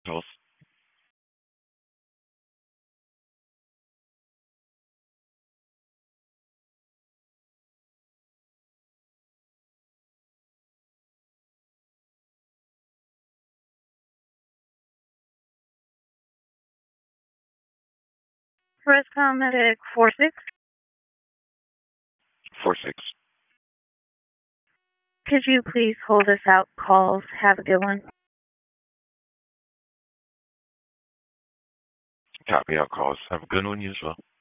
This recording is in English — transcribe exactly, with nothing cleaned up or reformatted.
Health. Rescom Medic four six. Four six. Could you please hold us out calls? Have a good one. Copy out calls. Have a good one, you as well.